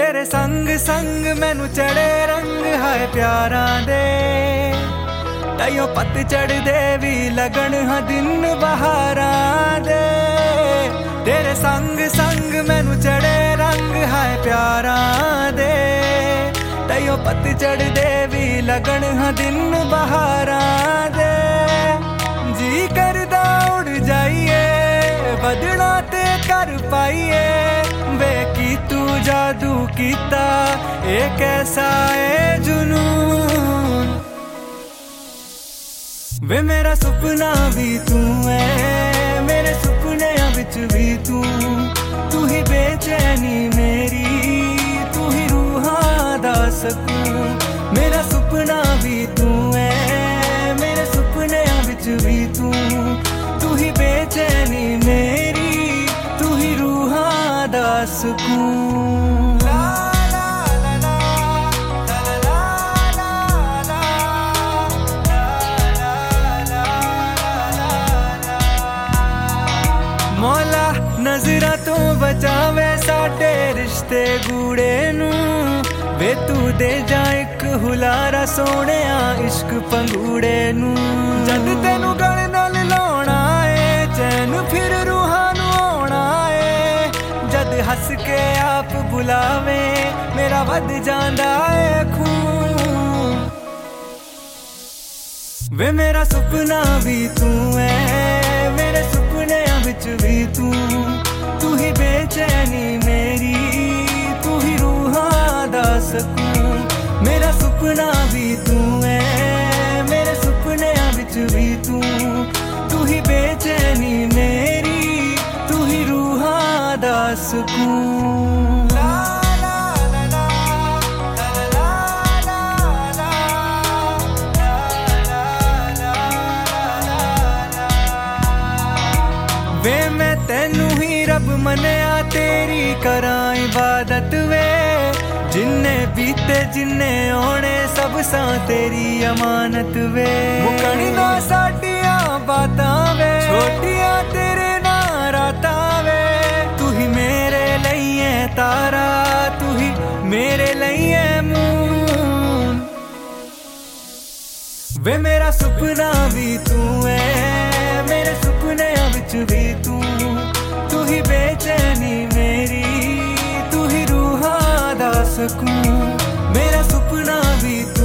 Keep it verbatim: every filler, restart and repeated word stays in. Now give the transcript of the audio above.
तेरे संग संग मैनू चढ़े रंग हाय प्यारां दे, ताइयों पतझड़ दे भी लगन हाँ दिन बहारां दे। तेरे संग संग मैनू चढ़े रंग हाय प्यारां दे, ताइयों पतझड़ दे भी लगन हाँ दिन बहारां दे। जी करदा उड़ जाइए बदना ते कर पाइए, वे की तू जादू कीता ए कैसा है जुनून। वे मेरा सुपना भी तू है, मेरे सुपनियां विच भी तू, तू ही बेचैनी मेरी, तू ही रूहां दा सकून। मेरा सुपना भी तू है, मेरे सुपनियां विच भी तू, तू ही बेचैनी मेरी, तू ही रूहां दा सकून। मौला नजरा तो बचावे साडे रिश्ते गूड़े नू, वे तू दे जा एक हुलारा सोहणिया इश्क पंगूड़े नू। जद तेनू गल नाल लाउणा है चैन फिर रूहां नू आउणा है, जद हस के आप बुलावे मेरा वध जांदा है खून। वे मेरा सुपना भी तू है, मेरे सुपनियां विच भी तू, तू ही बेचैनी मेरी, तू ही रूहां दा सकून। मेरा सुपना भी तू है, मेरे सुपनियां विच भी तू, तू ही बेचैनी मेरी, तू ही रूहां दा सकून। वे मैं तेनू ही रब मनिया तेरी करां इबादत वे, जिन्ने बीते जिन्ने आने सब सा तेरी अमानत वे। मुकण ना साडियां बातां वे, छोटियां तेरे ना रातां वे, तू ही मेरे लई है तारा, तू ही मेरे लई है मून। वे मेरा सुपना भी तू है, मेरे सुपनियां विच भी तू, तू ही बेचैनी मेरी, तू ही रूहां दा सकून। मेरा सुपना भी